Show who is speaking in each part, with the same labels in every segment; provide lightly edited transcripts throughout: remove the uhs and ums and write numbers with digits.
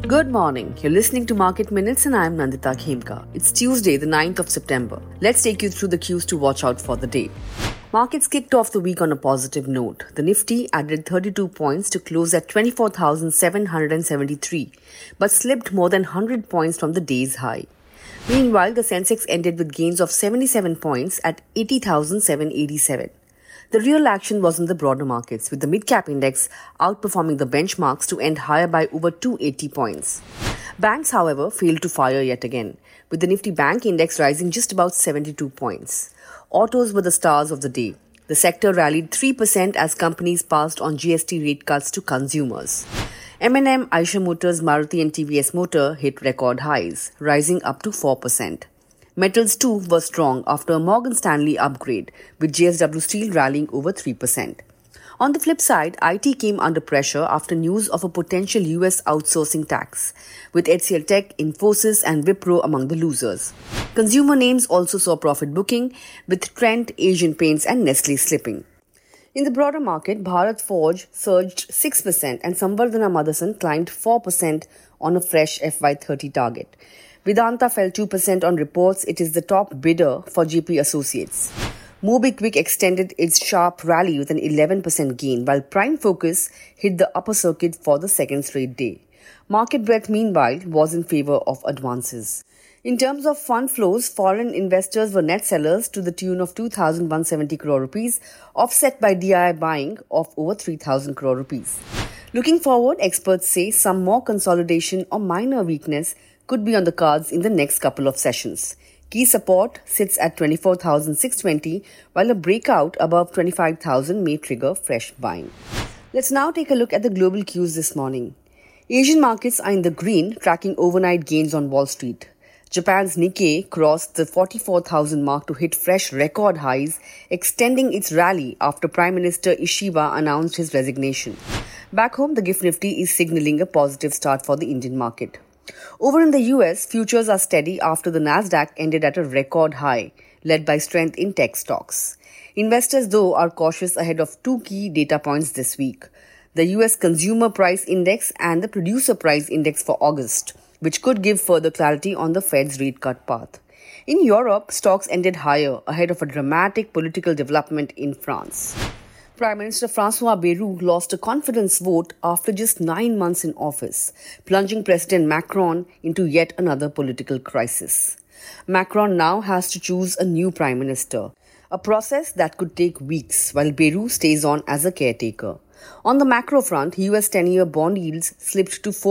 Speaker 1: Good morning. You're listening to Market Minutes and I'm Nandita Khemka. It's Tuesday, the 9th of September. Let's take you through the cues to watch out for the day. Markets kicked off the week on a positive note. The Nifty added 32 points to close at 24,773, but slipped more than 100 points from the day's high. Meanwhile, the Sensex ended with gains of 77 points at 80,787. The real action was in the broader markets, with the mid-cap index outperforming the benchmarks to end higher by over 280 points. Banks, however, failed to fire yet again, with the Nifty Bank index rising just about 72 points. Autos were the stars of the day. The sector rallied 3% as companies passed on GST rate cuts to consumers. M&M, Eicher Motors, Maruti and TVS Motor hit record highs, rising up to 4%. Metals too were strong after a Morgan Stanley upgrade, with JSW Steel rallying over 3%. On the flip side, IT came under pressure after news of a potential US outsourcing tax, with HCL Tech, Infosys and Wipro among the losers. Consumer names also saw profit booking, with Trent, Asian Paints and Nestle slipping. In the broader market, Bharat Forge surged 6% and Samvardhana Motherson climbed 4% on a fresh FY30 target. Vedanta fell 2% on reports it is the top bidder for JP Associates. MobiKwik extended its sharp rally with an 11% gain, while Prime Focus hit the upper circuit for the second straight day. Market breadth, meanwhile, was in favor of advances. In terms of fund flows, foreign investors were net sellers to the tune of 2,170 crore rupees, offset by DII buying of over 3,000 crore rupees. Looking forward, experts say some more consolidation or minor weakness could be on the cards in the next couple of sessions. Key support sits at 24,620, while a breakout above 25,000 may trigger fresh buying. Let's now take a look at the global cues this morning. Asian markets are in the green, tracking overnight gains on Wall Street. Japan's Nikkei crossed the 44,000 mark to hit fresh record highs, extending its rally after Prime Minister Ishiba announced his resignation. Back home, the GIFT Nifty is signaling a positive start for the Indian market. Over in the US, futures are steady after the Nasdaq ended at a record high, led by strength in tech stocks. Investors, though, are cautious ahead of two key data points this week: the US Consumer Price Index and the Producer Price Index for August, which could give further clarity on the Fed's rate cut path. In Europe, stocks ended higher ahead of a dramatic political development in France. Prime Minister François Bayrou lost a confidence vote after just 9 months in office, plunging President Macron into yet another political crisis. Macron now has to choose a new Prime Minister, a process that could take weeks while Bayrou stays on as a caretaker. On the macro front, US 10-year bond yields slipped to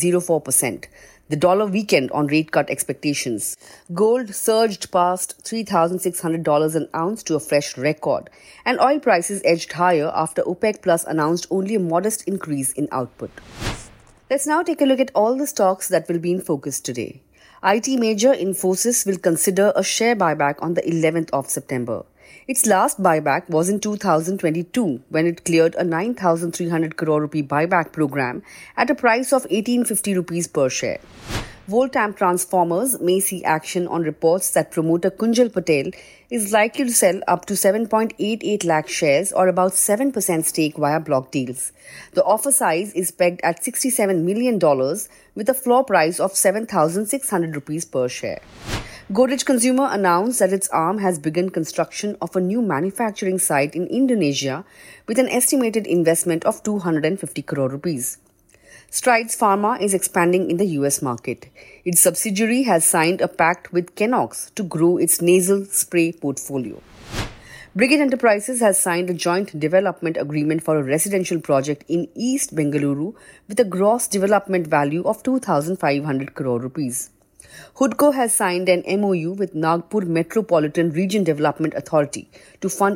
Speaker 1: 4.04%. The dollar weakened on rate cut expectations. Gold surged past $3,600 an ounce to a fresh record, and oil prices edged higher after OPEC Plus announced only a modest increase in output. Let's now take a look at all the stocks that will be in focus today. IT major Infosys will consider a share buyback on the 11th of September. Its last buyback was in 2022 when it cleared a 9,300 crore rupee buyback program at a price of 1850 rupees per share. Voltamp Transformers may see action on reports that promoter Kunjal Patel is likely to sell up to 7.88 lakh shares or about 7% stake via block deals. The offer size is pegged at $67 million with a floor price of 7,600 rupees per share. Godrej Consumer announced that its arm has begun construction of a new manufacturing site in Indonesia with an estimated investment of 250 crore rupees. Strides Pharma is expanding in the US market. Its subsidiary has signed a pact with Kennox to grow its nasal spray portfolio. Brigade Enterprises has signed a joint development agreement for a residential project in East Bengaluru with a gross development value of 2,500 crore rupees. HUDCO has signed an MOU with Nagpur Metropolitan Region Development Authority to fund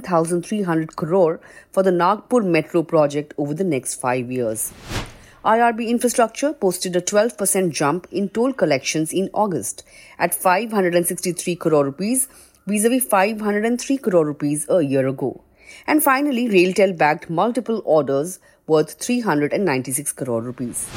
Speaker 1: 11,300 crore for the Nagpur Metro project over the next 5 years. IRB Infrastructure posted a 12% jump in toll collections in August at 563 crore rupees vis-a-vis 503 crore rupees a year ago. And finally, RailTel bagged multiple orders worth 396 crore rupees.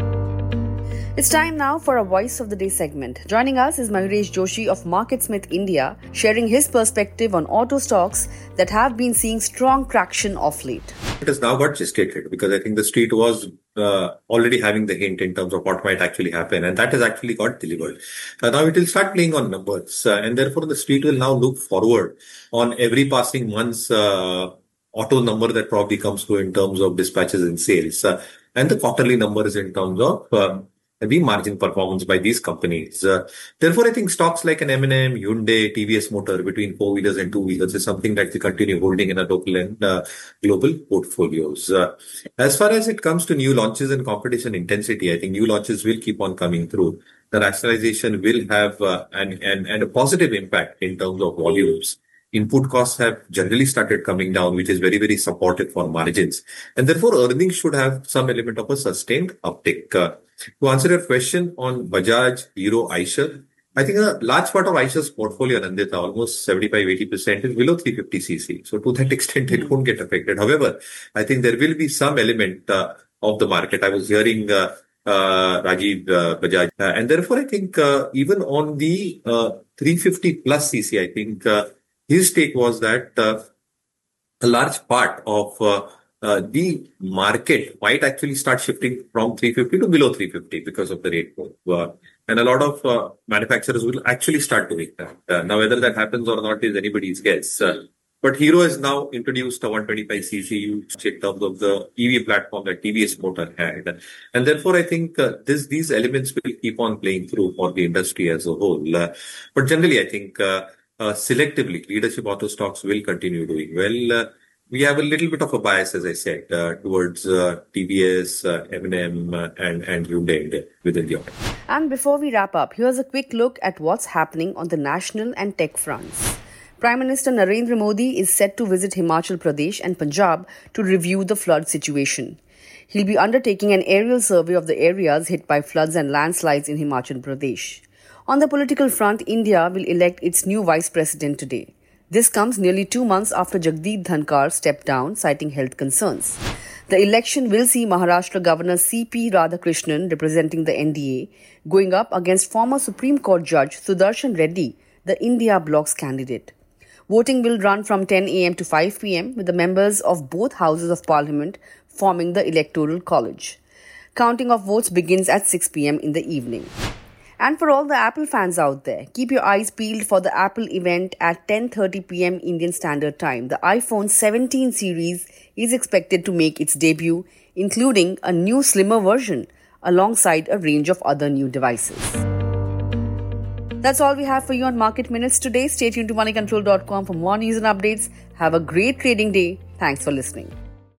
Speaker 1: It's time now for a Voice of the Day segment. Joining us is Mayuresh Joshi of MarketSmith India, sharing his perspective on auto stocks that have been seeing strong traction of late.
Speaker 2: It has now got gestated because I think the street was already having the hint in terms of what might actually happen, and that has actually got delivered. Now it will start playing on numbers, and therefore the street will now look forward on every passing month's auto number that probably comes through in terms of dispatches and sales, and the quarterly numbers in terms of the margin performance by these companies. Therefore, I think stocks like an M&M, Hyundai, TVS Motor between four-wheelers and two-wheelers is something that we continue holding in our local and global portfolios. As far as it comes to new launches and competition intensity, I think new launches will keep on coming through. The rationalization will have and a positive impact in terms of volumes. Input costs have generally started coming down, which is very, very supportive for margins. And therefore, earnings should have some element of a sustained uptick. To answer your question on Bajaj, Hero, Eicher, I think a large part of Eicher's portfolio, Nandita, almost 75-80% is below 350cc. So to that extent, it won't get affected. However, I think there will be some element of the market. I was hearing Rajiv Bajaj. And therefore, I think even on the 350 plus cc, I think his take was that a large part of the market might actually start shifting from 350 to below 350 because of the rate move. And a lot of manufacturers will actually start doing that. Now, whether that happens or not is anybody's guess. But Hero has now introduced a 125cc in terms of the EV platform that TVS Motor had. And therefore, I think these elements will keep on playing through for the industry as a whole. But generally, I think selectively, leadership auto stocks will continue doing well. We have a little bit of a bias, as I said, towards TVS, M&M, and Hyundai within the auto.
Speaker 1: And before we wrap up, here's a quick look at what's happening on the national and tech fronts. Prime Minister Narendra Modi is set to visit Himachal Pradesh and Punjab to review the flood situation. He'll be undertaking an aerial survey of the areas hit by floods and landslides in Himachal Pradesh. On the political front, India will elect its new vice president today. This comes nearly 2 months after Jagdeep Dhankar stepped down, citing health concerns. The election will see Maharashtra Governor C.P. Radhakrishnan, representing the NDA, going up against former Supreme Court Judge Sudarshan Reddy, the India Bloc's candidate. Voting will run from 10 a.m. to 5 p.m. with the members of both houses of parliament forming the Electoral College. Counting of votes begins at 6 p.m. in the evening. And for all the Apple fans out there, keep your eyes peeled for the Apple event at 10:30 p.m. Indian Standard Time. The iPhone 17 series is expected to make its debut, including a new slimmer version, alongside a range of other new devices. That's all we have for you on Market Minutes today. Stay tuned to moneycontrol.com for more news and updates. Have a great trading day. Thanks for listening.